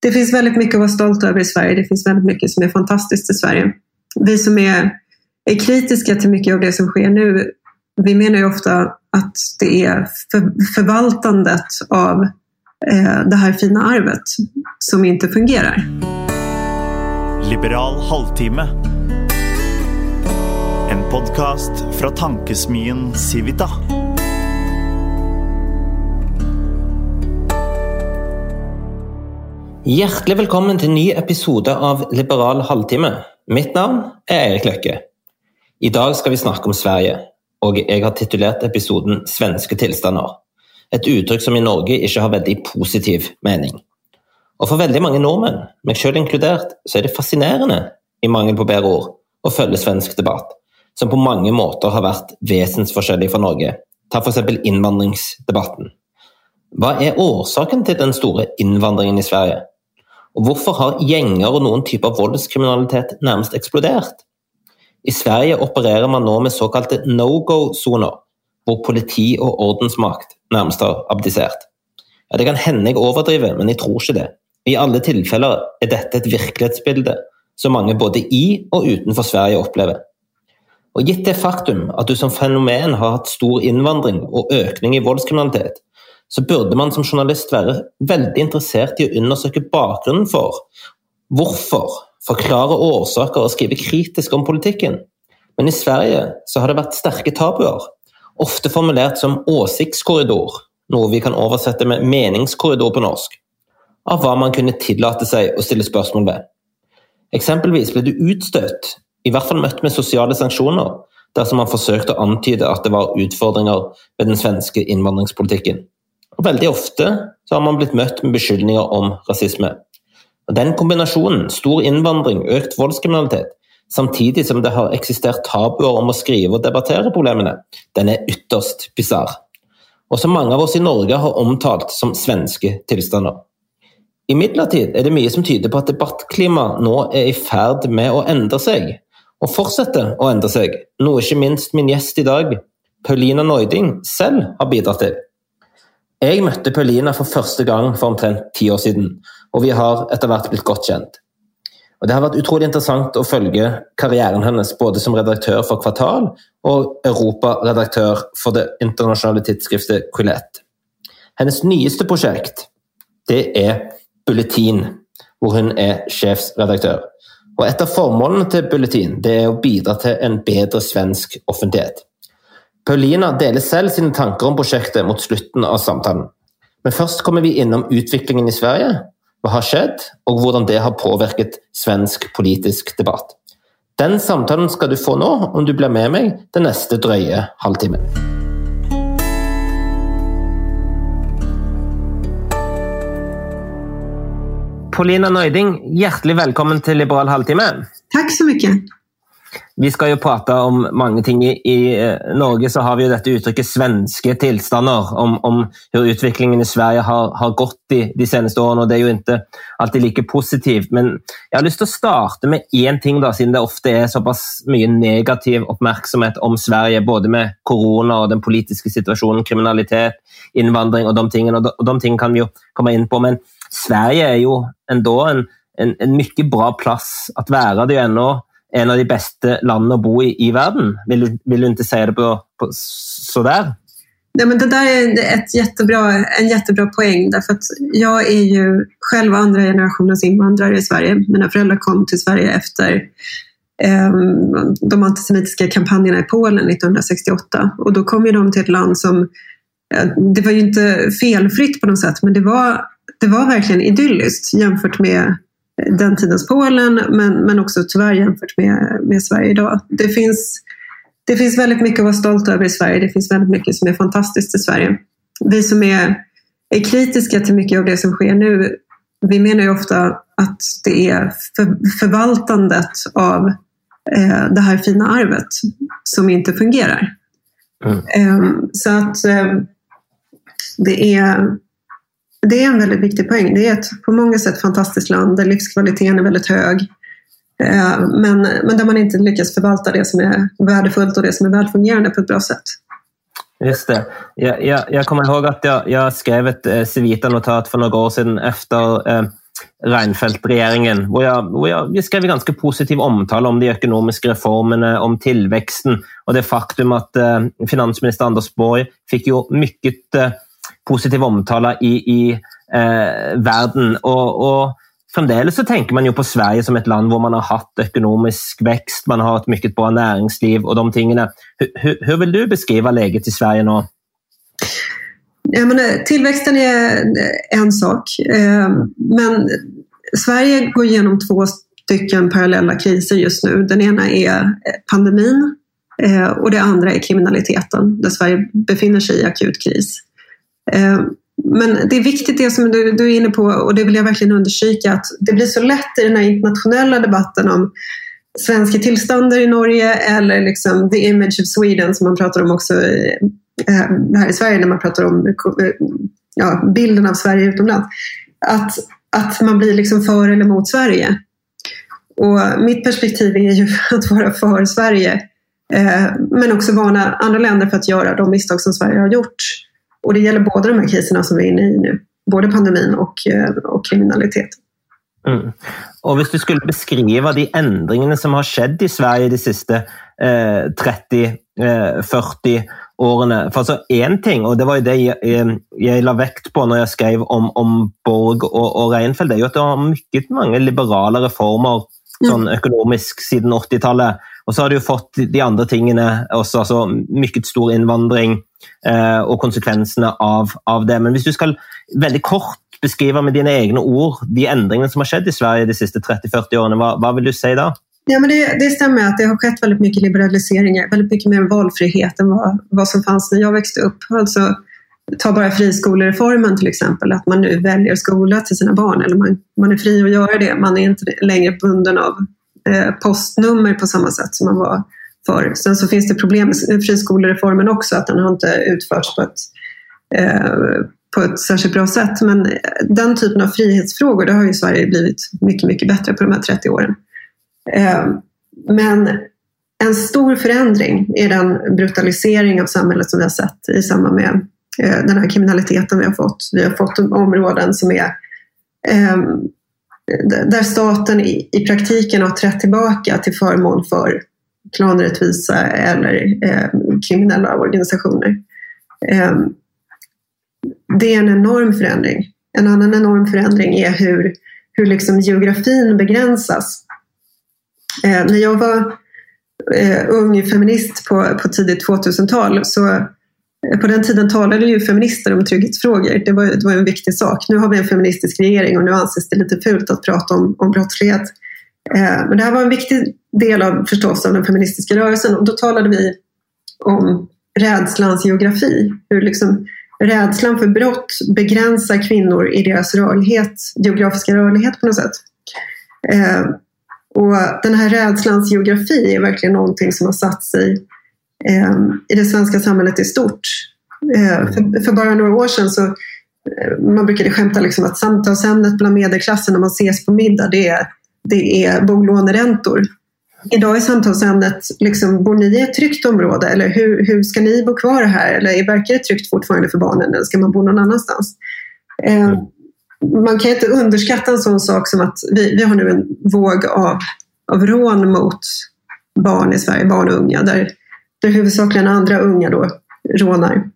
det finns väldigt mycket att vara stolt över i Sverige. Det finns väldigt mycket som är fantastiskt i Sverige. Vi som är kritiska till mycket av det som sker nu, vi menar ju ofta att det är förvaltandet av det här fina arvet som inte fungerar. Liberal halvtime. En podcast fra tankesmien Civita. Hjertelig velkommen til en ny episode av Liberal halvtime. Mitt navn er Erik Løkke. I dag skal vi snakke om Sverige, og jeg har titulert episoden «Svenske tilstander». Et uttrykk som i Norge ikke har veldig positiv mening. Og for veldig mange nordmenn, meg selv inkludert, så er det fascinerende, i mangel på bedre ord, å følge svensk debatt, som på mange måter har vært vesensforskjellig fra Norge. Ta for eksempel innvandringsdebatten. Hva er årsaken til den store innvandringen i Sverige? Og hvorfor har gjenger og noen typer voldskriminalitet nærmest eksplodert? I Sverige opererer man nå med såkalte no-go-zoner, hvor politi og ordensmakt nærmest har abdisert. Ja, det kan hende jeg overdriver, men jeg tror ikke det. I alle tilfeller er dette et virkelighetsbilde som mange både i og utenfor Sverige opplever. Og gitt det faktum at du som fenomen har hatt stor innvandring og økning i voldskriminalitet, så burde man som journalist være veldig interessert i å undersøke bakgrunnen for hvorfor, forklare årsaker og skrive kritisk om politikken. Men i Sverige så har det vært sterke tabuer, ofte formulert som åsiktskorridor, noe vi kan oversette med meningskorridor på norsk, av hva man kunne tillate seg å stille spørsmål ved. Eksempelvis ble du utstøtt, i hvert fall møtt med sosiale sanksjoner, dersom man forsøkte å antyde at det var utfordringer ved den svenske innvandringspolitikken. Og veldig ofte så har man blitt møtt med beskyldninger om rasisme. Og den kombinasjonen, stor innvandring, økt voldskriminalitet, samtidig som det har eksistert tabuer om å skrive og debattere problemene, den er ytterst bizarr. Og som mange av oss i Norge har omtalt som svenske tilstander. Imidlertid er det mye som tyder på at debattklimaet nå er i ferd med å endre seg, og fortsette å endre seg, noe ikke minst min gjest i dag, Paulina Neuding, selv har bidratt til. Jeg møtte Paulina for første gang for omtrent 10 år siden, og vi har etter hvert blitt godt kjent. Og det har vært utrolig interessant å følge karrieren hennes, både som redaktør for Kvartal og Europa-redaktør for det internasjonale tidsskriftet Quillette. Hennes nyeste prosjekt, det er Bulletin, hvor hun er sjefsredaktør. Og et av formålene til Bulletin, det er å bidra til en bedre svensk offentlighet. Paulina deler selv sine tanker om prosjektet mot slutten av samtalen. Men først kommer vi innom utviklingen i Sverige, hva har skjedd, og hvordan det har påvirket svensk politisk debatt. Den samtalen skal du få nå, om du blir med meg den neste drøye halvtimen. Paulina Neuding, hjertelig velkommen til Liberal halvtime. Tack så mycket. Vi skal jo prate om mange ting. I Norge så har vi jo dette uttrykket svenske tilstander, om hvordan utviklingen i Sverige har gått de seneste årene, og det er jo ikke alltid like positivt. Men jeg har lyst til å starte med en ting da, siden det ofte er såpass mye negativ oppmerksomhet om Sverige, både med korona og den politiske situasjonen, kriminalitet, innvandring og de tingene, og de tingene kan vi jo komme inn på. Men Sverige er jo enda en mye bra plass at være. Det er jo enda en av de bästa landene å bo i världen. Vill du inte säga det på så där? Nej, men det där är en jättebra poäng, därför att jag är ju själv andra generationens invandrare i Sverige. Mina föräldrar kom till Sverige efter de antisemitiska kampanjerna i Polen 1968, och då kom ju de till ett land som, det var ju inte felfritt på något sätt, men det var verkligen idylliskt jämfört med den tidens Polen, men också tyvärr jämfört med Sverige idag. Det finns väldigt mycket att vara stolt över i Sverige. Det finns väldigt mycket som är fantastiskt i Sverige. Vi som är kritiska till mycket av det som sker nu, vi menar ju ofta att det är förvaltandet av det här fina arvet som inte fungerar. Så att det är en väldigt viktig poäng. Det är ett på många sätt fantastiskt land där livskvaliteten är väldigt hög. Men där man inte lyckas förvalta det som är värdefullt och det som är välfungerande på ett bra sätt. Just det. Jag kommer ihåg att jag skrev ett Civita-notat för några år sedan efter Reinfeldt-regjeringen, hvor jeg skrev ganske positiv omtale om de økonomiske reformene, om tillväxten og det faktum at finansminister Anders Borg fikk jo mycket positiv omtale i verden, og fremdeles så tänker man ju på Sverige som ett land hvor man har haft ekonomisk växt, man har ett mycket bra näringsliv och de tingene. Hur vill du beskriva läget i Sverige nu? Ja, men tillväxten är en sak, men Sverige går igenom 2 stycken parallella kriser just nu. Den ena är pandemin och det andra är kriminaliteten, där Sverige befinner sig i akut kris. Men det är viktigt det som du är inne på, och det vill jag verkligen understryka, att det blir så lätt i den här internationella debatten om svenska tillstånd i Norge eller liksom the image of Sweden som man pratar om också här i Sverige när man pratar om bilden av Sverige utomlands. Att man blir liksom för eller mot Sverige. Och mitt perspektiv är ju att vara för Sverige, men också varna andra länder för att göra de misstag som Sverige har gjort. Och det gäller både de här kriserna som vi är inne i nu, både pandemin och kriminalitet. Mm. Och hvis du skulle beskriva de ändringarna som har skett i Sverige de sista 30-40 årene. For altså en ting, og det var jo det jeg la vekt på når jeg skrev om Borg og Reinfeldt, det er jo at det har mycket mange liberale reformer sånn økonomisk siden 80-tallet, og så har du jo fått de andre tingene også, altså mycket stor innvandring og konsekvensene av det. Men hvis du skal veldig kort beskriva med dina egna ord de ändringarna som har skett i Sverige de sista 30-40 åren, vad vill du säga då? Ja, men det stämmer att det har skett väldigt mycket liberaliseringar, väldigt mycket mer valfrihet än vad som fanns när jag växte upp. Alltså, ta bara friskolereformen till exempel, att man nu väljer skola till sina barn, eller man är fri att göra det. Man är inte längre bunden av postnummer på samma sätt som man var förr. Sen så finns det problem med friskolereformen också, att den har inte utförts på ett särskilt bra sätt. Men den typen av frihetsfrågor, det har ju Sverige blivit mycket, mycket bättre på de här 30 åren. Men en stor förändring är den brutalisering av samhället som vi har sett i samband med den här kriminaliteten vi har fått. Vi har fått områden som är där staten i praktiken har trätt tillbaka till förmån för klanrättvisa eller kriminella organisationer. Det är en enorm förändring. En annan enorm förändring är hur liksom geografin begränsas. När jag var ung feminist på tidigt 2000-tal, så på den tiden talade ju feminister om trygghetsfrågor. Det var en viktig sak. Nu har vi en feministisk regering och nu anses det lite fult att prata om brottslighet. Men det här var en viktig del av förstås av den feministiska rörelsen, och då talade vi om rädslans geografi. Hur liksom rädslan för brott begränsar kvinnor i deras geografiska rörlighet på något sätt. Och den här rädslans geografi är verkligen någonting som har satt sig i det svenska samhället i stort. För bara några år sedan så man brukade skämta liksom att samtalsämnet bland medelklassen när man ses på middag, det är bolåneräntor. Idag är samtalsämnet liksom, bor ni i ett tryggt område, eller hur ska ni bo kvar här, eller verkar det tryggt fortfarande för barnen, eller ska man bo någon annanstans? Man kan inte underskatta en sån sak som att vi har nu en våg av rån mot barn i Sverige, barn och unga, där huvudsakligen andra unga då rånar.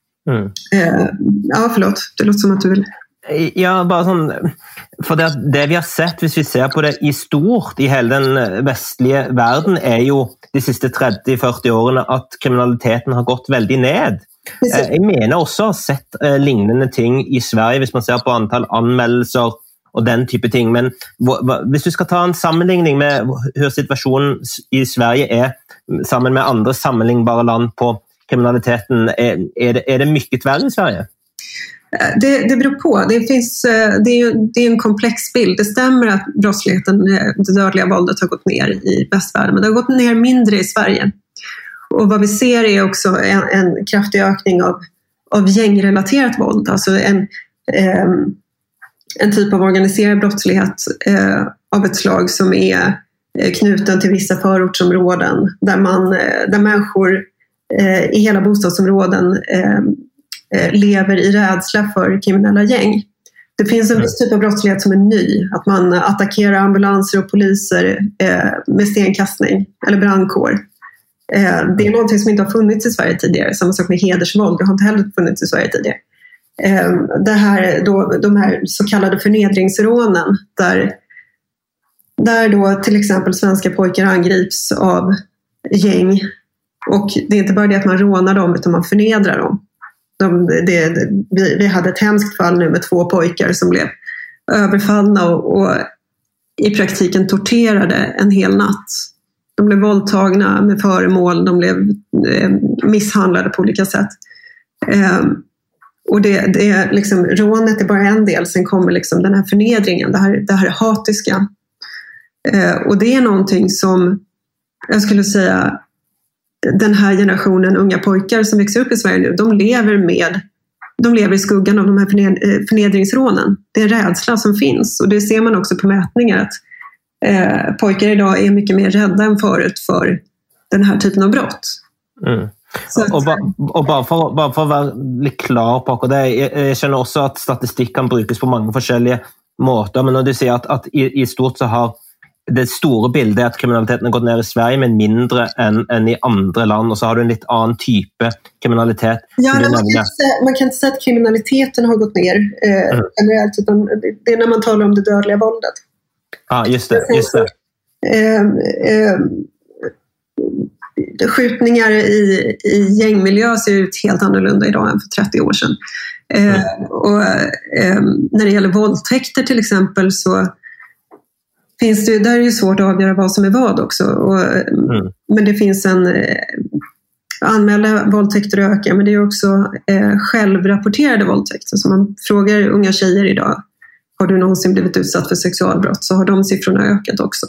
Ja, förlåt. Det låter som att du vill... Ja, bara sånn, for det vi har sett, hvis vi ser på det i stort i hele den vestlige verden, er jo de siste 30-40 årene at kriminaliteten har gått veldig ned. Jeg mener også å ha sett lignende ting i Sverige, hvis man ser på antall anmeldelser og den type ting. Men hvis du skal ta en sammenligning med hvordan situasjonen i Sverige er sammen med andre sammenlignbare land på kriminaliteten, er det mycket värre i Sverige? Det beror på. Det är en komplex bild. Det stämmer att brottsligheten, det dödliga våldet har gått ner i västvärlden, men det har gått ner mindre i Sverige. Och vad vi ser är också en kraftig ökning av gängrelaterat våld. Alltså en typ av organiserad brottslighet av ett slag som är knuten till vissa förortsområden där människor i hela bostadsområden lever i rädsla för kriminella gäng. Det finns en viss typ av brottslighet som är ny. Att man attackerar ambulanser och poliser med stenkastning eller brandkår. Det är någonting som inte har funnits i Sverige tidigare. Samma sak med hedersvåld. Det har inte heller funnits i Sverige tidigare. De här så kallade förnedringsrånen. Där då till exempel svenska pojkar angrips av gäng. Och det är inte bara det att man rånar dem, utan man förnedrar dem. Vi hade ett hemskt fall nu med 2 pojkar som blev överfallna och i praktiken torterade en hel natt. De blev våldtagna med föremål, de blev misshandlade på olika sätt. Och det är liksom, rånet är bara en del, sen kommer liksom den här förnedringen, det här hatiska. Och det är någonting som jag skulle säga, den här generationen unga pojkar som växer upp i Sverige nu, de lever i skuggan av de här förnedringsrånen. Det är en rädsla som finns, och det ser man också på mätningar att pojkar idag är mycket mer rädda än förut för den här typen av brott. Mm. Og bare for å være litt klar på akkurat det, jeg skjønner også at statistikk kan brukes på mange forskjellige måter, men når du sier at i stort så har det store bildet at kriminaliteten har gått ned i Sverige, men mindre enn i andre land, og så har du en litt annen type kriminalitet. Ja, man kan inte säga att kriminaliteten har gått ner generellt, utan det är när man talar om det dödliga våldet. Ja, just det. Skjutningar i gängmiljö ser ut helt annorlunda idag än för 30 år sedan. Och när det gäller våldtäkter till exempel, så finns det, där är det ju svårt att avgöra vad som är vad också. Men det finns anmälda våldtäkter ökar, men det är också självrapporterade våldtäkter. Så man frågar unga tjejer idag, har du någonsin blivit utsatt för sexualbrott? Så har de siffrorna ökat också.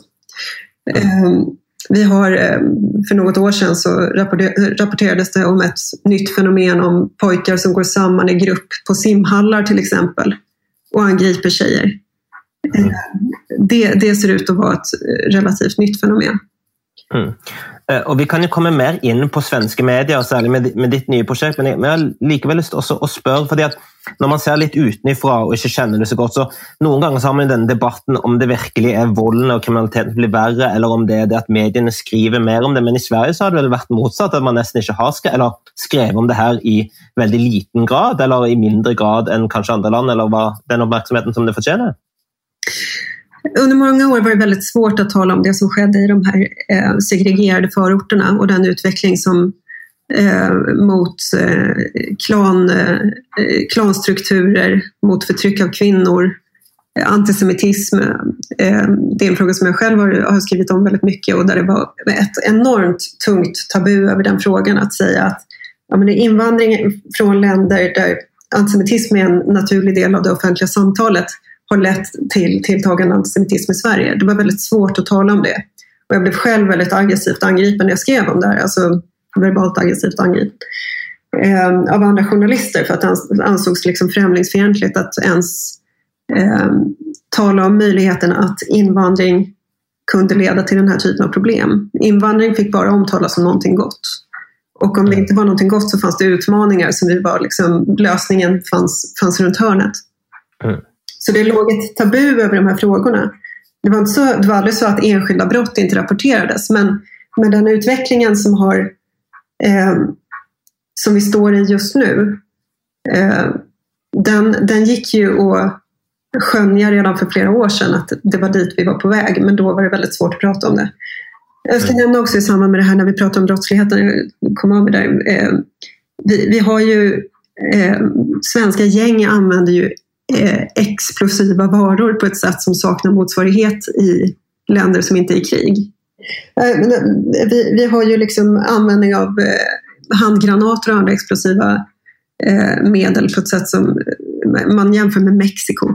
Vi har för något år sedan så rapporterades det om ett nytt fenomen om pojkar som går samman i grupp på simhallar till exempel och angriper tjejer. Det ser ut att vara ett relativt nytt fenomen. Og vi kan jo komme mer inn på svenske medier, særlig med ditt nye prosjekt, men jeg har likevel lyst også å spørre, fordi at når man ser litt utenifra og ikke kjenner det så godt, så noen ganger så har man denne debatten om det virkelig er volden og kriminaliteten blir verre, eller om det er det at mediene skriver mer om det, men i Sverige så har det vel vært motsatt, at man nesten ikke har skrevet om det her i veldig liten grad, eller i mindre grad enn kanskje andre land, eller var den oppmerksomheten som det fortjener? Under många år var det väldigt svårt att tala om det som skedde i de här segregerade förorterna och den utveckling som mot klanstrukturer, mot förtryck av kvinnor, antisemitism. Det är en fråga som jag själv har skrivit om väldigt mycket, och där det var ett enormt tungt tabu över den frågan, att säga att det är invandring från länder där antisemitism är en naturlig del av det offentliga samtalet har lett till tilltagande antisemitism i Sverige. Det var väldigt svårt att tala om det. Och jag blev själv väldigt aggressivt angripen när jag skrev om det här. Alltså verbalt aggressivt angripen. Av andra journalister, för att det ansågs liksom främlingsfientligt att ens tala om möjligheten att invandring kunde leda till den här typen av problem. Invandring fick bara omtalas som någonting gott. Och om det inte var någonting gott så fanns det utmaningar som vi var liksom, lösningen fanns runt hörnet. Så det låg ett tabu över de här frågorna. Det var aldrig så att enskilda brott inte rapporterades. Men den utvecklingen som vi står i just nu, den gick ju att skönja redan för flera år sedan att det var dit vi var på väg. Men då var det väldigt svårt att prata om det. Jag ska nämna också i samband med det här när vi pratar om brottsligheten. Vi har ju svenska gäng använder ju explosiva varor på ett sätt som saknar motsvarighet i länder som inte är i krig. Vi har ju liksom användning av handgranater och andra explosiva medel på ett sätt som man jämför med Mexiko.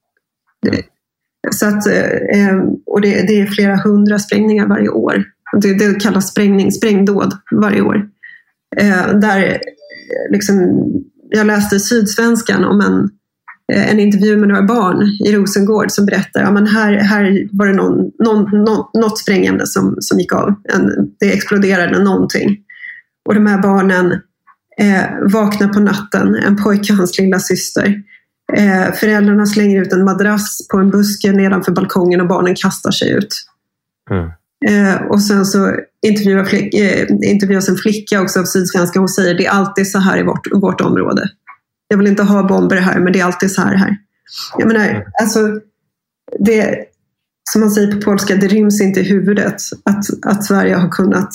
Så att, och det är flera 100 sprängningar varje år. Det kallas sprängdåd varje år. Där liksom, jag läste i Sydsvenskan om en intervju med några barn i Rosengård som berättar att här var det något sprängämne som gick av. Det exploderade någonting. Och de här barnen vaknar på natten, en pojke och hans lilla syster, Föräldrarna slänger ut en madrass på en buske nedanför balkongen och barnen kastar sig ut. Och sen så intervjuas en flicka också av Sydsvenskan och säger det är alltid så här i vårt område. Jag vill inte ha bomber här, men det är alltid så här. Jag menar, alltså det, som man säger på polska, det ryms inte i huvudet att Sverige har kunnat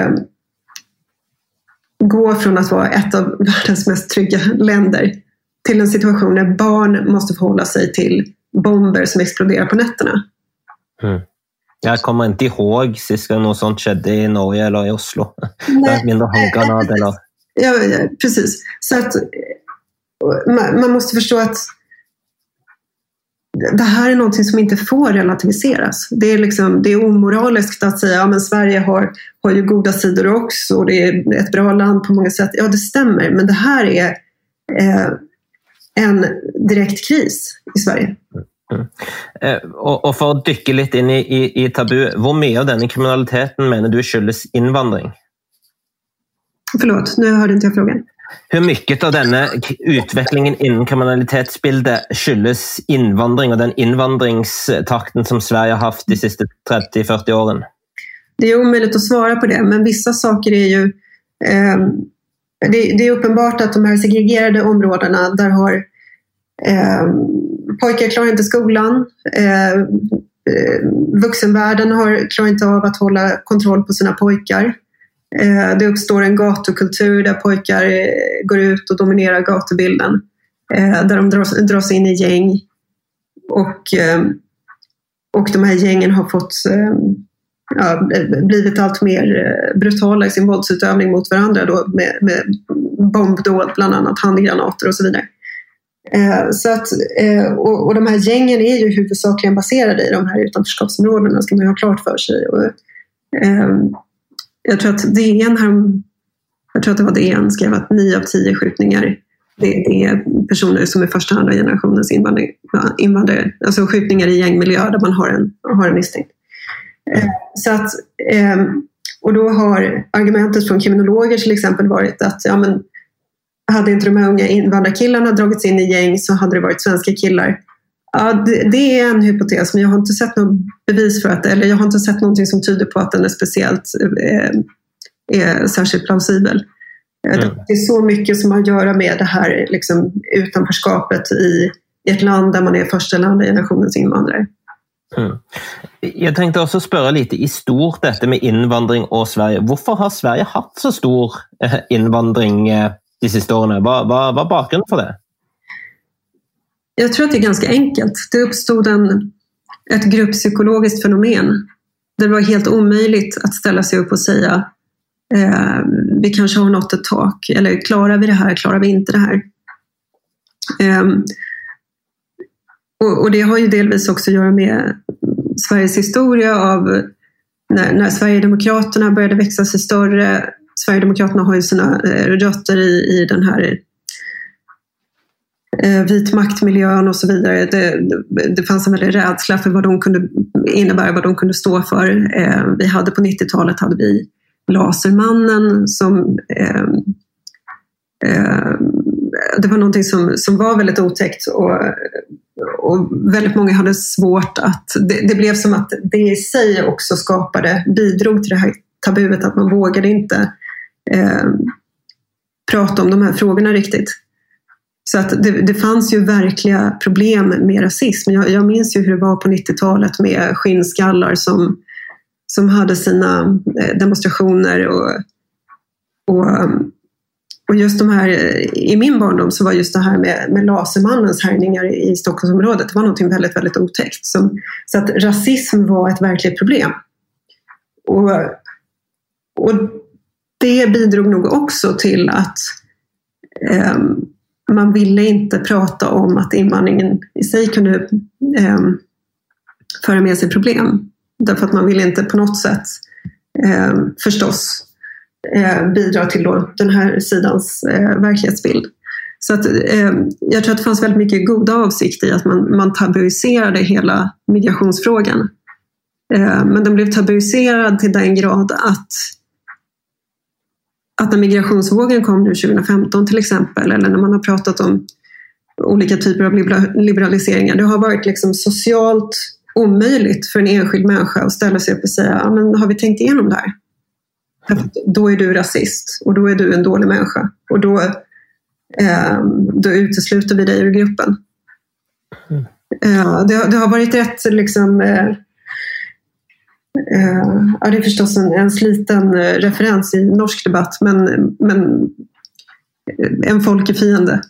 gå från att vara ett av världens mest trygga länder till en situation där barn måste förhålla sig till bomber som exploderar på nätterna. Jag kommer inte ihåg sist gång något sånt skedde i Norge eller i Oslo. Det är mindre handgranat eller... Ja, precis. Så att man måste förstå att det här är någonting som inte får relativiseras. Det är omoraliskt att säga att Sverige har ju goda sidor också och det är ett bra land på många sätt. Ja, det stämmer, men det här är en direkt kris i Sverige. Och för att dyka lite in i tabu, hur mycket av den kriminaliteten menar du skyldes invandring? Förlåt, nu hörde inte jag frågan. Hur mycket av denna utvecklingen inom kriminalitetsbildet skyldes invandring och den invandringstakten som Sverige har haft de sista 30-40 åren? Det är omöjligt att svara på det, men vissa saker är ju... det är uppenbart att de här segregerade områdena, där har pojkar klarar inte skolan, vuxenvärlden klarar inte av att hålla kontroll på sina pojkar. Det uppstår en gatukultur där pojkar går ut och dominerar gatubilden, där de dras in i gäng och de här gängen har fått blivit allt mer brutala i sin våldsutövning mot varandra då, med bombdåd, bland annat handgranater och så vidare. Så att, och de här gängen är ju huvudsakligen baserade i de här utanförskapsområdena, ska man ju ha klart för sig. Och, jag tror att det var DN skrev att 9 av 10 skjutningar det är personer som är första och andra generationens invandrare. Alltså skjutningar i gängmiljö där man har en misstänkt. Så att, och då har argumentet från kriminologer till exempel varit att hade inte de här unga invandrarkillarna dragits in i gäng så hade det varit svenska killar. Ja, det är en hypotes, men jag har inte sett något bevis för att, eller jag har inte sett någonting som tyder på att den är speciellt är särskilt plausibel. Det är så mycket som har att göra med det här liksom, utanförskapet i ett land där man är första eller andra generationens invandrare. Jag tänkte också spöra lite i stort detta med invandring och Sverige. Varför har Sverige haft så stor invandring de sista åren? Vad är bakgrunden för det? Jag tror att det är ganska enkelt. Det uppstod ett grupppsykologiskt fenomen. Det var helt omöjligt att ställa sig upp och säga vi kanske har nått ett tak. Eller klarar vi det här, klarar vi inte det här? Och det har ju delvis också att göra med Sveriges historia av när Sverigedemokraterna började växa sig större. Sverigedemokraterna har ju sina rötter i den här vit maktmiljön och så vidare. Det fanns en väldig rädsla för vad de kunde innebära, vad de kunde stå för. Vi hade på 90-talet hade vi Lasermannen som det var någonting som var väldigt otäckt och väldigt många hade svårt att det blev som att det i sig också bidrog till det här tabuet att man vågade inte prata om de här frågorna riktigt. Så att det fanns ju verkliga problem med rasism. Jag minns ju hur det var på 90-talet med skinnskallar som hade sina demonstrationer och just de här, i min barndom så var just det här med Lasermannens härningar i Stockholmsområdet, det var något väldigt, väldigt otäckt. Så att rasism var ett verkligt problem. Och det bidrog nog också till att man ville inte prata om att invandringen i sig kunde föra med sig problem. Därför att man ville inte på något sätt förstås bidra till då den här sidans verklighetsbild. Så att, jag tror att det fanns väldigt mycket goda avsikter i att man tabuiserade hela migrationsfrågan. Men den blev tabuiserad till den grad att när migrationsvågen kom nu 2015 till exempel, eller när man har pratat om olika typer av liberaliseringar. Det har varit liksom socialt omöjligt för en enskild människa att ställa sig upp och säga, men har vi tänkt igenom det här? Då är du rasist och då är du en dålig människa och då utesluter vi dig ur gruppen. Det har varit rätt liksom, det är förstås en sliten referens i norsk debatt, men en folkefiende.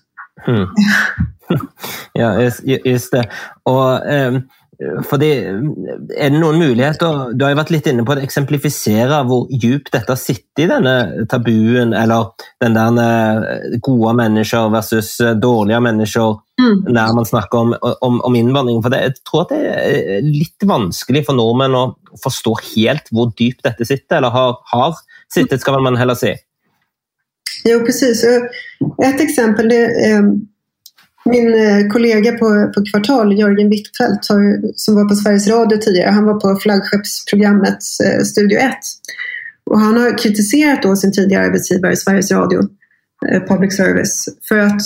Ja, just det. Och för det är det någon möjlighet du har ju varit lite inne på att exemplifiera hur djupt detta sitter i den tabuen eller den där goda människor versus dåliga människor när man snackar om invandring, för jag tror att det är lite vanskligt för norrmän att förstå helt hur djupt detta sitter eller har sittit, ska man heller se. Jo, precis. Ett exempel, min kollega på Kvartal, Jörgen Wittfeldt, som var på Sveriges Radio tidigare, han var på flaggskeppsprogrammet Studio 1. Och han har kritiserat då sin tidigare arbetsgivare Sveriges Radio, Public Service, för att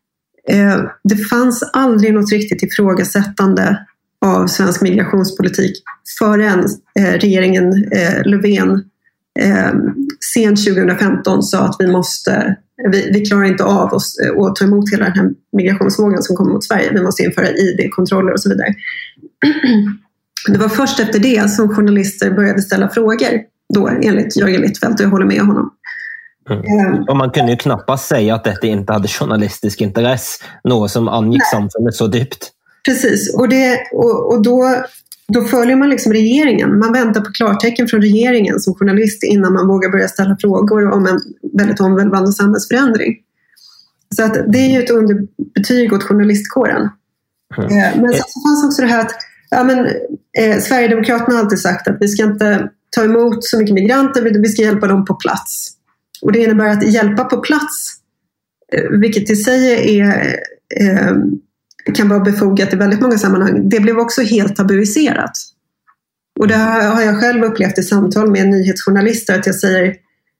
det fanns aldrig något riktigt ifrågasättande av svensk migrationspolitik förrän regeringen Löfven sent 2015 sa att vi klarar inte av oss att ta emot hela den här migrationsvågen som kommer mot Sverige. Vi måste införa ID-kontroller och så vidare. Det var först efter det som journalister började ställa frågor då, enligt Jörgen Wittfeldt, och jag håller med honom. Och man kunde ju knappast säga att detta inte hade journalistisk intresse, något som angick samfundet så djupt. Precis, och då följer man liksom regeringen. Man väntar på klartecken från regeringen som journalist innan man vågar börja ställa frågor om en väldigt omvälvande samhällsförändring. Så att det är ju ett underbetyg åt journalistkåren. Men så fanns också det här att Sverigedemokraterna har alltid sagt att vi ska inte ta emot så mycket migranter, vi ska hjälpa dem på plats. Och det innebär att hjälpa på plats, vilket i sig kan vara befogat i väldigt många sammanhang, det blev också helt tabuiserat. Och det har jag själv upplevt i samtal med nyhetsjournalister, att jag säger,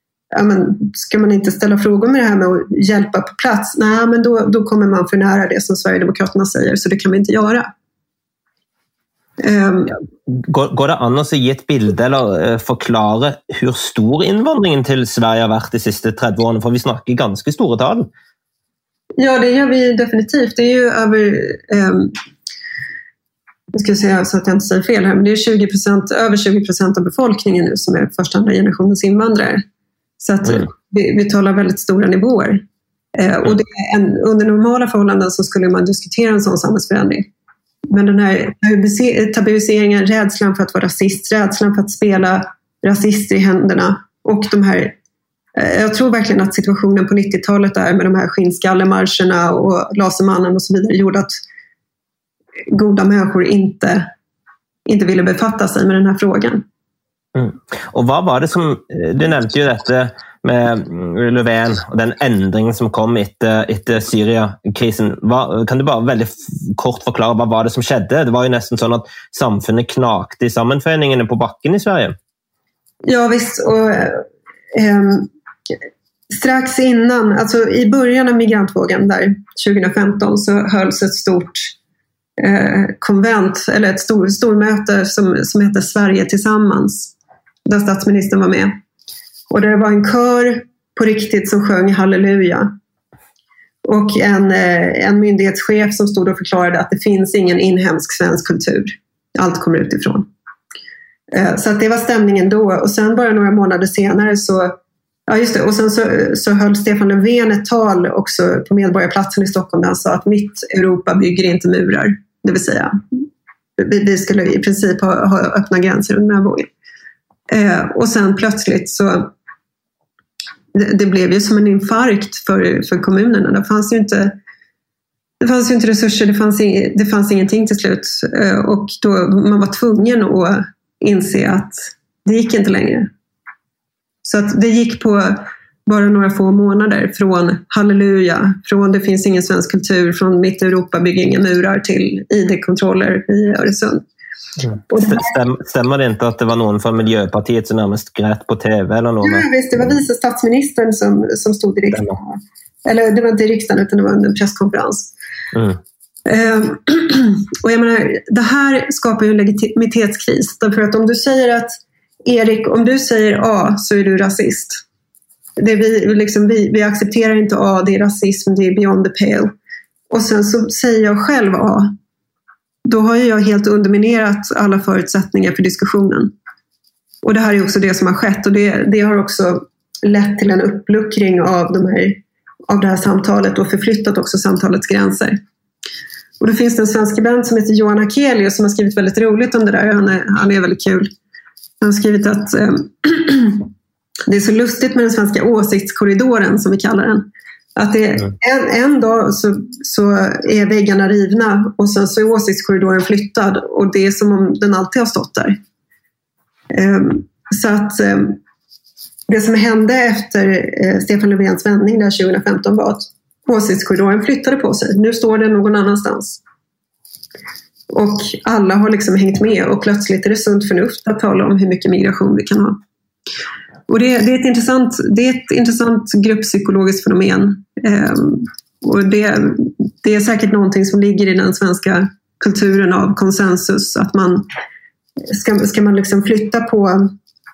ska man inte ställa frågor med det här med att hjälpa på plats? Nej, men då kommer man för nära det som Sverigedemokraterna säger, så det kan vi inte göra. Går det an att ge ett bild eller förklara hur stor invandringen till Sverige har varit de sista 30 åren? För vi snackar ganska stora tal. Ja, det gör vi definitivt. Det är ju över, jag ska säga så att jag inte säger fel här, men det är över 20% av befolkningen nu som är första andra generationens invandrare. Så att vi talar väldigt stora nivåer. Och under normala förhållanden så skulle man diskutera en sån samhällsförändring. Men den här tabuiseringen, rädslan för att vara rasist, rädslan för att spela rasister i händerna och de här, jag tror verkligen att situationen på 90-talet där med de här skinnskallemarcherna och Lasermannen och så vidare gjorde att goda människor inte ville befatta sig med den här frågan. Och vad var det som, du nämnde ju detta med Löfven och den ändringen som kom efter Syria-krisen. Kan du bara väldigt kort förklara vad var det som skedde? Det var ju nästan så att samfundet knakte i sammanföreningen på backen i Sverige. Ja visst, och strax innan, alltså i början av migrantvågen där 2015 så hölls ett stort konvent, eller ett stormöte som heter Sverige tillsammans, där statsministern var med. Och det var en kör på riktigt som sjöng halleluja. Och en myndighetschef som stod och förklarade att det finns ingen inhemsk svensk kultur. Allt kommer utifrån. Så att det var stämningen då. Och sen bara några månader senare så... Ja just det. Och sen så höll Stefan Löfven ett tal också på Medborgarplatsen i Stockholm där han sa att mitt Europa bygger inte murar. Det vill säga, vi skulle i princip ha öppna gränser under den här vågen. Och sen plötsligt så det blev ju som en infarkt för kommunerna. Det fanns ju inte resurser, det fanns ingenting till slut. Och då man var tvungen att inse att det gick inte längre. Så att det gick på bara några få månader från halleluja, från det finns ingen svensk kultur, från mitt Europa bygger inga murar till ID-kontroller i Öresund. Stämmer det inte att det var någon från Miljöpartiet som närmast grät på tv eller någon? Ja visst, det var vice statsministern som stod i riksdagen. Eller det var inte i riksdagen utan det var en presskonferens. Och jag menar, det här skapar ju en legitimitetskris. Därför att om du säger att Erik, om du säger A så är du rasist. Vi accepterar inte A, det är rasism, det är beyond the pale. Och sen så säger jag själv A. Då har jag helt underminerat alla förutsättningar för diskussionen. Och det här är också det som har skett. Och det har också lett till en uppluckring av det här samtalet och förflyttat också samtalets gränser. Och då finns det en svensk skribent som heter Johan Akelius som har skrivit väldigt roligt om det där. Han är väldigt kul. Han har skrivit att det är så lustigt med den svenska åsiktskorridoren som vi kallar den. Att en dag så är väggarna rivna och sen så är åsiktskorridoren flyttad och det är som om den alltid har stått där. Så att det som hände efter Stefan Löfvens vändning där 2015 var att åsiktskorridoren flyttade på sig. Nu står den någon annanstans. Och alla har liksom hängt med och plötsligt är det sunt förnuft att tala om hur mycket migration vi kan ha. Och det är ett intressant grupppsykologiskt fenomen. Och det är säkert någonting som ligger i den svenska kulturen av konsensus. Att man ska man liksom flytta på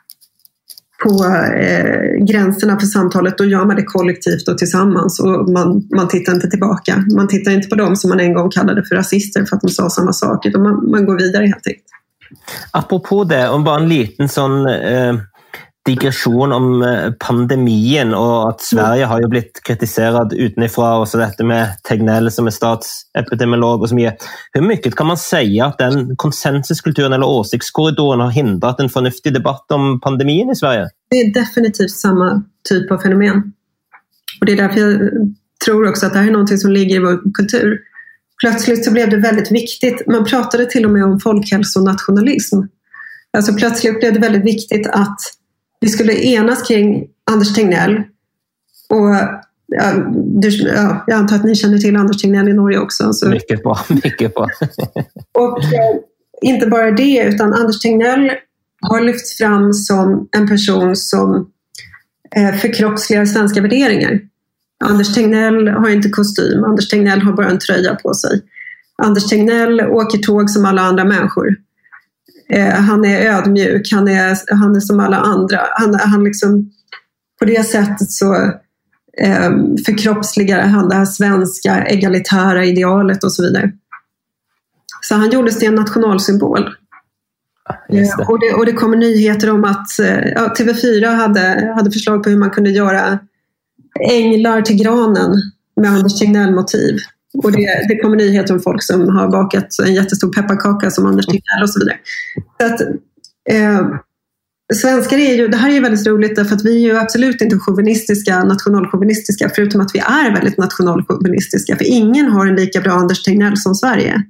gränserna för samtalet, då gör man det kollektivt och tillsammans och man tittar inte tillbaka. Man tittar inte på dem som man en gång kallade för rasister för att de sa samma sak, utan man går vidare helt enkelt. Apropå det, om bara en liten sån digression om pandemien och att Sverige har ju blivit kritiserad utifrån och så detta med Tegnell som är statsepidemiolog och så mycket. Hur mycket kan man säga att den konsensuskulturen eller åsiktskorridoren har hindrat en förnuftig debatt om pandemien i Sverige? Det är definitivt samma typ av fenomen. Och det är därför jag tror också att det här är någonting som ligger i vår kultur. Plötsligt så blev det väldigt viktigt. Man pratade till och med om folkhälsonationalism. Alltså plötsligt blev det väldigt viktigt att vi skulle enas kring Anders Tegnell. Och jag antar att ni känner till Anders Tegnell i Norge också. Så. Mycket bra. Och inte bara det, utan Anders Tegnell har lyfts fram som en person som förkroppsligar svenska värderingar. Anders Tegnell har inte kostym. Anders Tegnell har bara en tröja på sig. Anders Tegnell åker tåg som alla andra människor. Han är ödmjuk, han är som alla andra. Han liksom, på det sättet så förkroppsligar han det här svenska egalitära idealet och så vidare. Så han gjordes till en nationalsymbol. Och det kommer nyheter om att TV4 hade förslag på hur man kunde göra änglar till granen med Anders Tegnell-motiv. Och det kommer nyheter om folk som har bakat en jättestor pepparkaka som Anders Tegnell och så vidare. Så att svenskar det här är ju väldigt roligt därför att vi är ju absolut inte nationalchauvinistiska, förutom att vi är väldigt nationalchauvinistiska, för ingen har en lika bra Anders Tegnell som Sverige.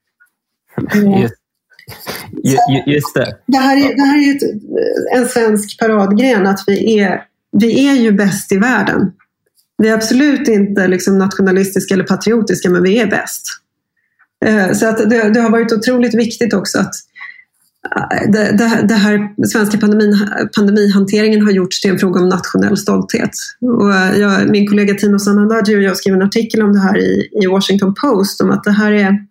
Just det. Det här är ju en svensk paradgren, att vi är ju bäst i världen. Vi är absolut inte liksom nationalistiska eller patriotiska, men vi är bäst. Så att det har varit otroligt viktigt också att det här svenska pandemihanteringen har gjorts till en fråga om nationell stolthet. Och min kollega Tino Sanandaji och jag skrev en artikel om det här i Washington Post om att det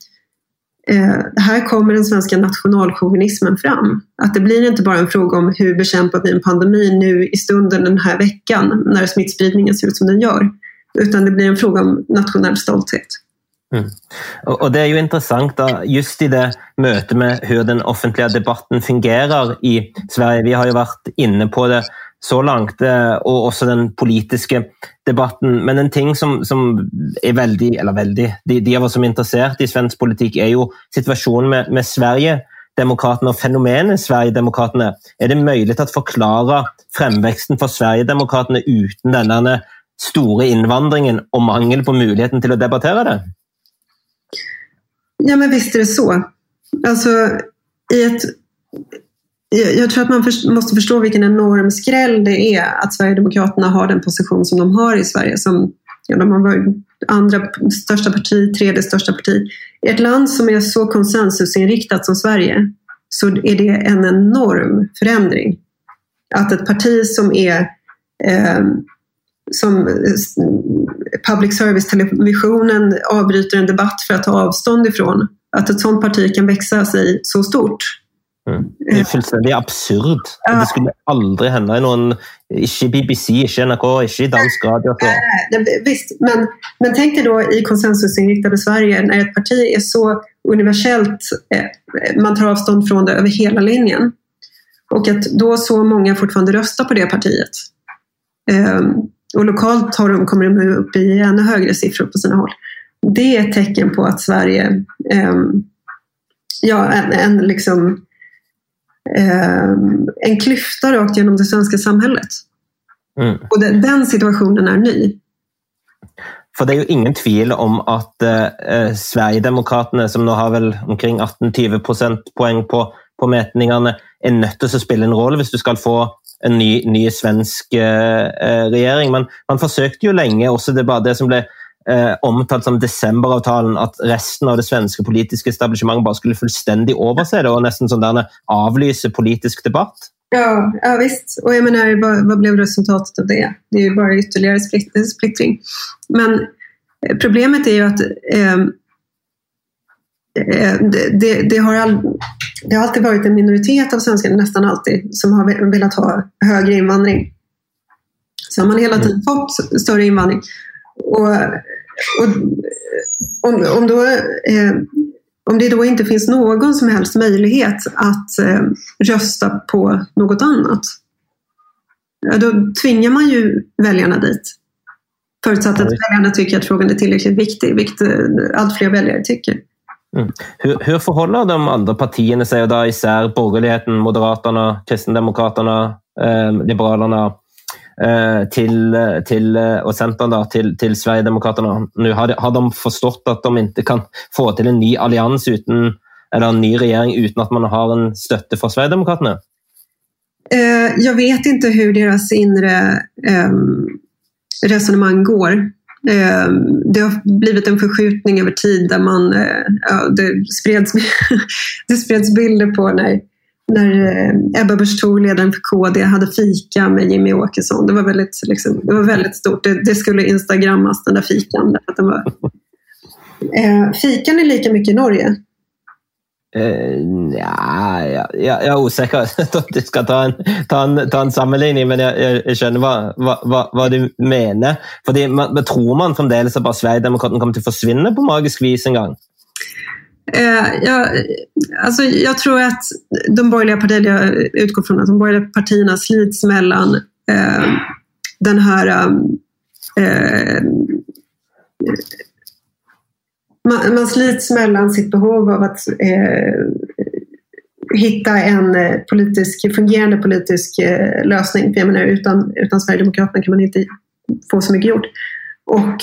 här kommer den svenska nationalchauvinismen fram. Att det blir inte bara en fråga om hur bekämpar vi en pandemi nu i stunden den här veckan när smittspridningen ser ut som den gör. Utan det blir en fråga om nationell stolthet. Mm. Och det är ju intressant då, just i det mötet med hur den offentliga debatten fungerar i Sverige. Vi har ju varit inne på det så långt och också den politiska debatten. Men en ting som är väldigt, de av oss som är intresserade i svensk politik är ju situationen med Sverigedemokraterna och fenomenet Sverigedemokraterna. Är det möjligt att förklara framväxten för Sverigedemokraterna utan denna stora invandringen och mangel på möjligheten till att debattera det? Ja, men visst är det så. Alltså, jag tror att man måste förstå vilken enorm skräll det är att Sverigedemokraterna har den position som de har i Sverige. De har varit andra största parti, tredje största parti. I ett land som är så konsensusinriktat som Sverige så är det en enorm förändring. Att ett parti som är public service-televisionen avbryter en debatt för att ta avstånd ifrån. Att ett sånt parti kan växa sig så stort. Det är fullständigt absurd. Det skulle aldrig hända i någon, inte BBC, inte NRK, inte dansk radio. Visst, men tänk dig då i konsensusinriktade Sverige när ett parti är så universellt, man tar avstånd från det över hela linjen. Och att då så många fortfarande röstar på det partiet. Och lokalt kommer de upp i ännu högre siffror på sina håll. Det är ett tecken på att Sverige en klyfta rakt genom det svenska samhället. Och den situationen är ny. För det är ju ingen tvivel om att Sverigedemokraterna, som nu har väl omkring 18-20% poäng på mätningarna, är nödt att spela en roll hvis du ska få en ny svensk regering. Men man försökte ju länge, också det bara det som blev omtalt som decemberavtalen, att resten av det svenska politiska etablissemanget bara skulle fullständigt överse det och nästan sån där avlysa politisk debatt. Ja, visst. Och jag menar, vad blev resultatet av det? Det är ju bara ytterligare splittring. Men problemet är ju att det har alltid varit en minoritet av svenskar, nästan alltid, som har velat ha högre invandring. Så har man hela tiden fått större invandring. Och om det då inte finns någon som helst möjlighet att rösta på något annat, då tvingar man ju väljarna dit. Förutsatt att väljarna tycker att frågan är tillräckligt viktig, vilket allt fler väljare tycker. Hur förhåller de andra partierna sig då isär borgerligheten, Moderaterna, Kristdemokraterna, Liberalerna till och Centern då, till Sverigedemokraterna? Nu har de förstått att de inte kan få till en ny allians eller en ny regering utan att man har en stötte för Sverigedemokraterna? Jag vet inte hur deras inre resonemang går. Det har blivit en förskjutning över tid där det spreds bilder på när Ebba Busch Thor, ledaren för KD, hade fika med Jimmy Åkesson. Det var väldigt stort. Det skulle instagrammas, den där fikan. Att den var... Fikan är lika mycket i Norge. Jag är osäker att du ska ta en sammanligning, men jag känner vad du menar. För det tror man framdeles att bara Sverigedemokraterna kommer att försvinna på magisk vis en gång. Jag tror att de borgerliga partierna, jag utgår från att de borgerliga partierna slits mellan den här man slits mellan sitt behov av att hitta en fungerande politisk lösning. För jag menar, utan Sverigedemokraterna kan man inte få så mycket gjort. Och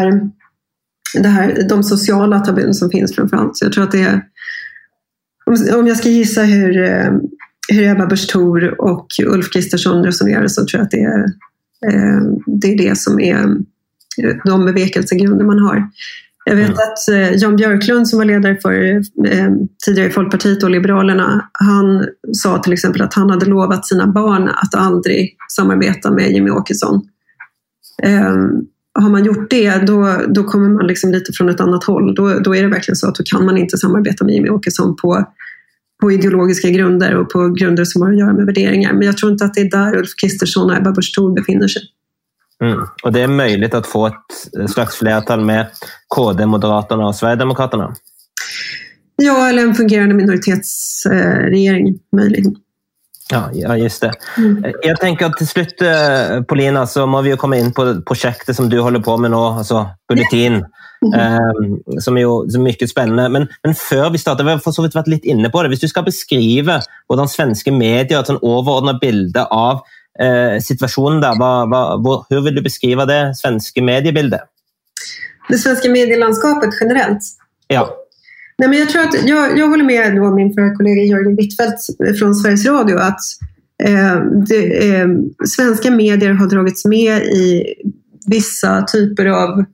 de sociala tabun som finns framförallt. Så jag tror att det är, om jag ska gissa hur Ebba Busch Thor och Ulf Kristersson resonerar, så tror jag att det är det som är de bevekelsegrunder man har. Jag vet att Jan Björklund, som var ledare för tidigare Folkpartiet och Liberalerna, han sa till exempel att han hade lovat sina barn att aldrig samarbeta med Jimmy Åkesson. Har man gjort det, då kommer man liksom lite från ett annat håll. Då är det verkligen så att då kan man inte samarbeta med Jimmy Åkesson på ideologiska grunder och på grunder som har att göra med värderingar. Men jag tror inte att det är där Ulf Kristersson och Ebba Busch Thor befinner sig. Och det är möjligt att få ett slags flertal med KD, Moderaterna och Sverigedemokraterna? Ja, eller en fungerande minoritetsregering möjligen. Ja, just det. Jag tänker att till slut, Paulina, så må vi ju komma in på projektet som du håller på med nu, alltså Bulletin, som är ju så mycket spännande. Men för vi startar, vi har för så vidt varit lite inne på det. Hvis du ska beskriva hur svenska medier har ett sån överordnat bild av situationen där, hur vill du beskriva det svenska mediebildet? Det svenska medielandskapet generellt? Ja. Nej, men jag tror att jag håller med då min förra kollega Jörgen Wittfeldt från Sveriges Radio att svenska medier har dragits med i vissa typer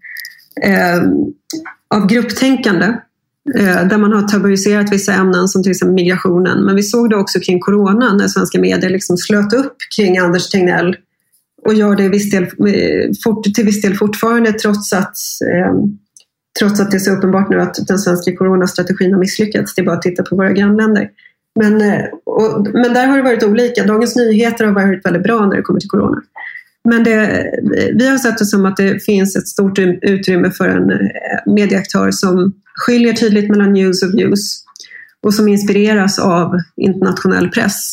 av grupptänkande där man har tabuiserat vissa ämnen som till exempel migrationen. Men vi såg det också kring corona när svenska medier liksom slöt upp kring Anders Tegnell och gör det till viss del fortfarande trots att det är så uppenbart nu att den svenska coronastrategin har misslyckats. Det är bara att titta på våra grannländer. Men där har det varit olika. Dagens Nyheter har varit väldigt bra när det kommer till corona. Men vi har sett det som att det finns ett stort utrymme för en medieaktör som skiljer tydligt mellan news och views och som inspireras av internationell press.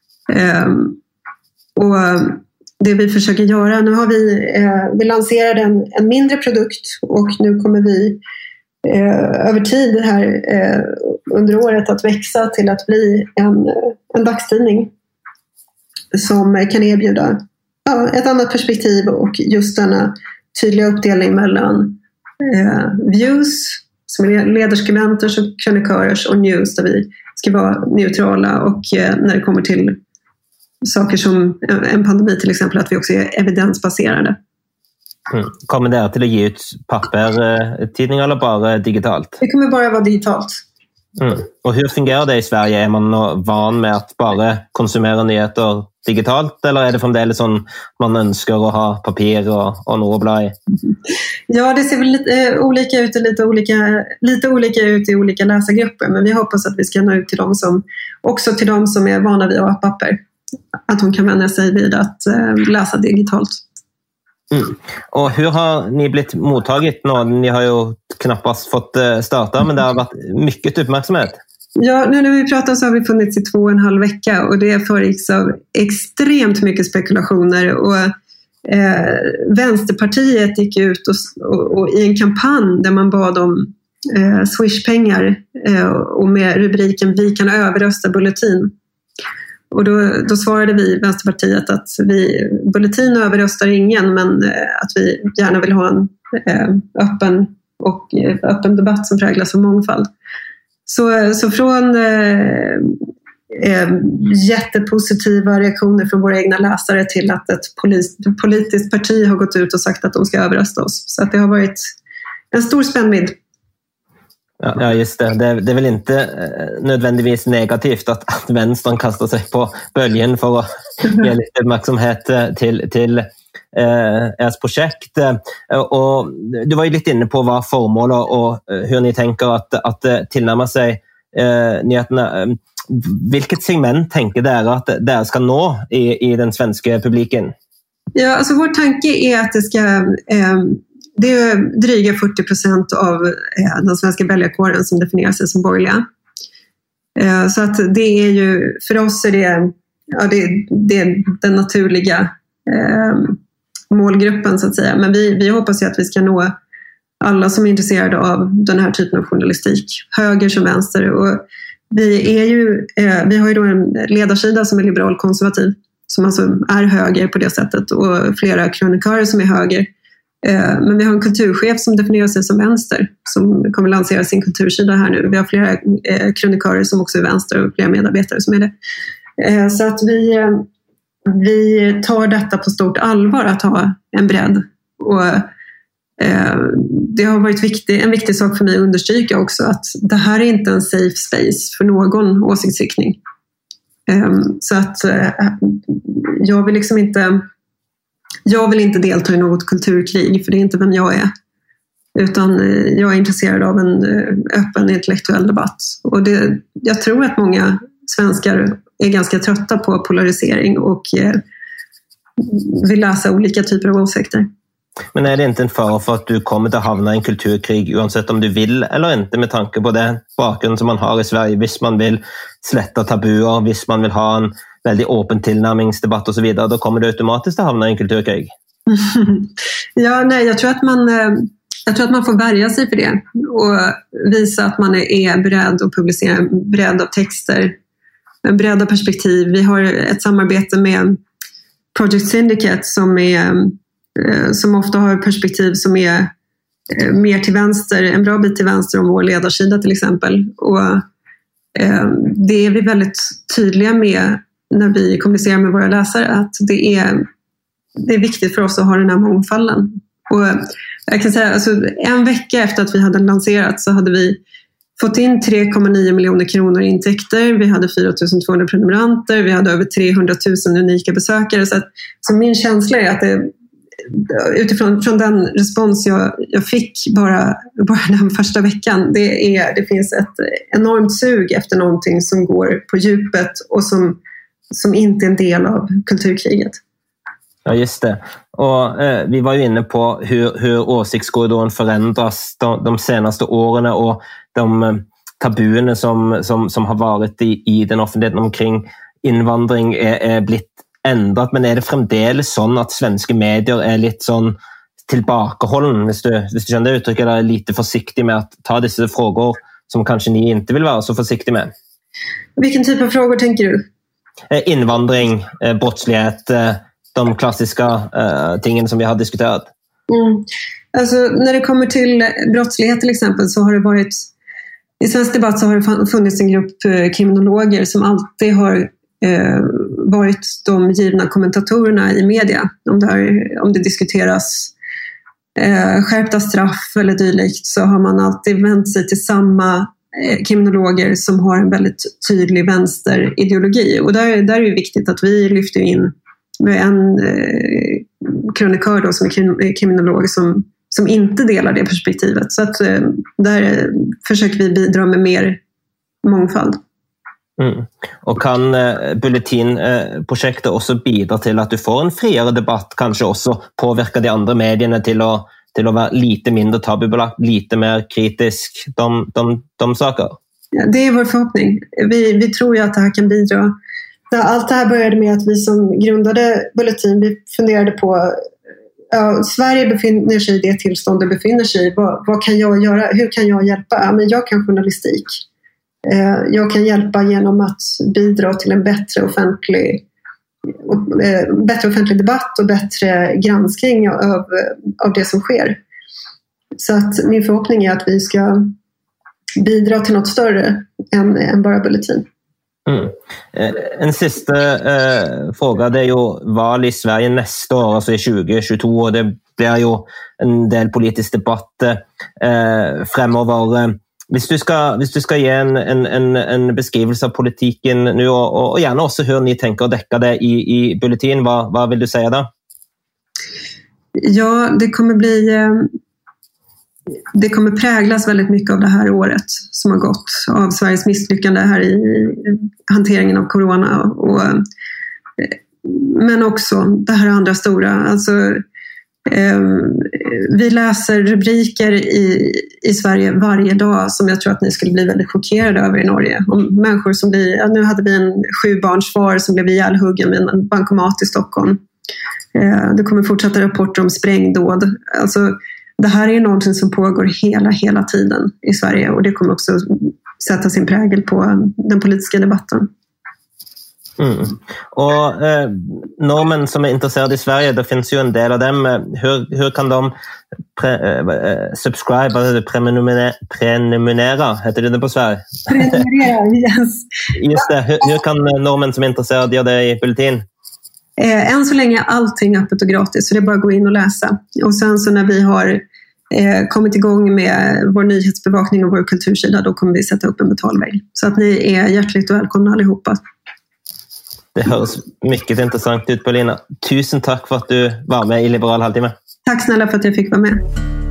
Och det vi försöker göra, nu har vi lanserade en mindre produkt och nu kommer vi över tid här under året att växa till att bli en dagstidning som kan erbjuda ett annat perspektiv och just denna tydliga uppdelning mellan views som är ledarskribenters och krönikörers och news där vi ska vara neutrala och när det kommer till saker som en pandemi till exempel att vi också är evidensbaserade. Kommer det till att ge ut pappertidningar eller bara digitalt? Det kommer bara vara digitalt. Och hur fungerar det i Sverige? Är man van med att bara konsumera nyheter digitalt eller är det framdeles som man önskar att ha papper och något blad i? Ja, det ser väl lite olika ut i olika läsargrupper, men vi hoppas att vi ska nå ut till dem som är vana vid att ha papper. Att de kan vänja sig vid att läsa digitalt. Och hur har ni blivit mottagit nu? Ni har ju knappast fått starta, men det har varit mycket uppmärksamhet. Ja, nu när vi pratar så har vi funnits i 2,5 vecka och det föregicks av extremt mycket spekulationer och Vänsterpartiet gick ut och i en kampanj där man bad om Swish-pengar och med rubriken "Vi kan överrösta Bulletin". Och då svarade vi Vänsterpartiet att Bulletin överröstar ingen, men att vi gärna vill ha en öppen debatt som präglas av mångfald. Så från jättepositiva reaktioner från våra egna läsare till att ett politiskt parti har gått ut och sagt att de ska överrösta oss. Så att det har varit en stor spännvidd. Ja, just det. Det är väl inte nödvändigtvis negativt att vänstern kastar sig på böljen för att ge lite uppmärksamhet till ert projekt. Och du var ju lite inne på vad formål och hur ni tänker att tillnärma sig nyheterna. Vilket segment tänker ni att det ska nå i den svenska publiken? Ja, alltså vår tanke är att det ska... Det är dryga 40% av den svenska väljarkåren som definierar sig som borgerliga. Så att det är ju, för oss är det är den naturliga målgruppen så att säga. Men vi hoppas ju att vi ska nå alla som är intresserade av den här typen av journalistik. Höger som vänster. Och vi har ju då en ledarsida som är liberal-konservativ. Som alltså är höger på det sättet. Och flera krönikörer som är höger. Men vi har en kulturchef som definierar sig som vänster som kommer lansera sin kultursida här nu. Vi har flera krönikörer som också är vänster och flera medarbetare som är det. Så att vi tar detta på stort allvar att ha en bredd. Och det har varit en viktig sak för mig att understryka också att det här är inte en safe space för någon åsiktsriktning. Så att jag vill inte delta i något kulturkrig, för det är inte vem jag är. Utan jag är intresserad av en öppen intellektuell debatt. Och jag tror att många svenskar är ganska trötta på polarisering och vill läsa olika typer av åsikter. Men är det inte en fara för att du kommer att havna i en kulturkrig oavsett om du vill eller inte, med tanke på den bakgrund som man har i Sverige? Hvis man vill slätta tabuer, hvis man vill ha en väldigt öppen tillnärmingsdebatt och så vidare, då kommer det automatiskt att hamna i en kulturkrig. Ja, nej, jag tror att man får värja sig för det och visa att man är beredd att publicera en bredd av texter, en bredd av perspektiv. Vi har ett samarbete med Project Syndicate som ofta har perspektiv som är mer till vänster, en bra bit till vänster om vår ledarsida till exempel. Och det är vi väldigt tydliga med när vi kommunicerar med våra läsare, att det är viktigt för oss att ha den här mångfalden. Och jag kan säga, alltså, en vecka efter att vi hade lanserat så hade vi fått in 3,9 miljoner kronor i intäkter. Vi hade 4 200 prenumeranter. Vi hade över 300 000 unika besökare. Så min känsla är att utifrån den respons jag fick bara den första veckan, det finns ett enormt sug efter någonting som går på djupet och som inte är en del av kulturkriget. Ja, just det. Och vi var ju inne på hur åsiktskorridoren förändras de senaste åren och de tabuerna som har varit i den offentligheten omkring invandring är blivit ändrat. Men är det fremdeles sånn att svenska medier är lite sån tillbakahållen, hvis du skjønner det uttrykket, eller lite försiktig med att ta dessa frågor som kanske ni inte vill vara så försiktig med? Vilken typ av frågor tänker du? Invandring, brottslighet, de klassiska tingen som vi har diskuterat. Alltså, när det kommer till brottslighet till exempel, så har det varit i svensk debatt så har det funnits en grupp kriminologer som alltid har varit de givna kommentatorerna i media. Om det diskuteras skärpta straff eller dylikt, så har man alltid vänt sig till samma kriminologer som har en väldigt tydlig vänsterideologi. Och där är det viktigt att vi lyfter in med en krönikör då, som är kriminolog som inte delar det perspektivet. Så att där försöker vi bidra med mer mångfald. Och kan Bulletin-projektet också bidra till att du får en friare debatt, kanske också påverka de andra medierna till att vara lite mindre tabubelagt, lite mer kritisk, de saker? Ja, det är vår förhoppning. Vi tror ju att det här kan bidra. Allt det här började med att vi som grundade Bulletin, vi funderade på Sverige befinner sig i det tillstånd det befinner sig i. Vad kan jag göra? Hur kan jag hjälpa? Ja, men jag kan journalistik. Jag kan hjälpa genom att bidra till en bättre offentlig debatt och bättre granskning av det som sker. Så att min förhoppning är att vi ska bidra till något större än bara Bulletin. En sista fråga, det är ju val i Sverige nästa år, alltså i 2022, och det blir ju en del politisk debatt fremover. Hvis du ska ge en beskrivelse av politiken nu, och gärna också hur ni tänker att täcka det i Bulletin, vad vill du säga då? Ja, det kommer präglas väldigt mycket av det här året som har gått, av Sveriges misslyckande här i hanteringen av corona, men också det här andra stora. Alltså, vi läser rubriker i Sverige varje dag som jag tror att ni skulle bli väldigt chockerade över i Norge. Om människor som nu hade vi en 7-barnsfar som blev ihjälhuggen med en bankomat i Stockholm. Det kommer fortsatta rapporter om sprängdåd. Alltså, det här är någonting som pågår hela tiden i Sverige, och det kommer också sätta sin prägel på den politiska debatten. Och normen som är intresserade i Sverige, det finns ju en del av dem. Hur kan de subscribe, prenumerera, heter det på Sverige? Prenumerera, yes. Just det, hur kan normen som är intresserade göra det i Bulletin? Än så länge är allting öppet och gratis, så det är bara att gå in och läsa. Och sen så när vi har kommit igång med vår nyhetsbevakning och vår kultursida, då kommer vi sätta upp en betalvägg. Så att ni är hjärtligt välkomna allihopa. Det hörs mycket intressant ut, Paulina. Tusen tack för att du var med i Liberal halvtimme. Tack snälla för att jag fick vara med.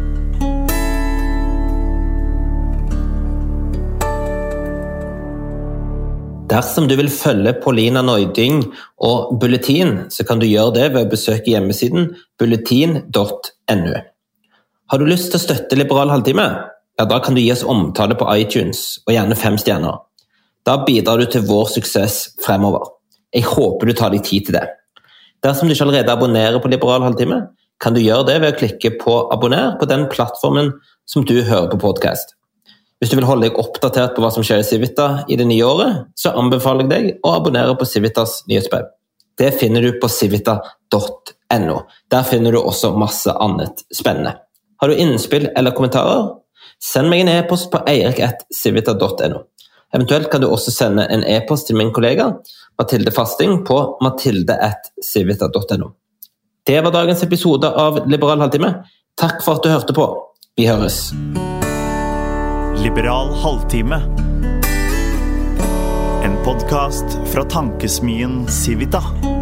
Dersom du vill følge Paulina Neuding og Bulletin, så kan du gjøre det ved å besøke hjemmesiden bulletin.nu. Har du lyst til å støtte Liberal halvtime? Ja, da kan du gi oss omtale på iTunes, og gjerne 5 stjerner. Da bidrar du til vår suksess fremover. Jeg håper du tar deg tid til det. Dersom du ikke allerede abonnerer på Liberal halvtime, kan du gjøre det ved å klikke på abonner på den plattformen som du hører på podcast. Hvis du vil holde deg oppdatert på hva som skjer i Civita i det nye året, så anbefaler jeg deg å abonnere på Civitas nyhetsbrev. Det finner du på civita.no. Der finner du også masse annet spennende. Har du innspill eller kommentarer? Send meg en e-post på eirik@civita.no. Eventuelt kan du også sende en e-post til min kollega Mathilde Fasting på mathilde@civita.no. Det var dagens episode av Liberal halvtime. Takk for at du hørte på. Vi høres. Liberal halvtime. En podcast fra tankesmien Civita.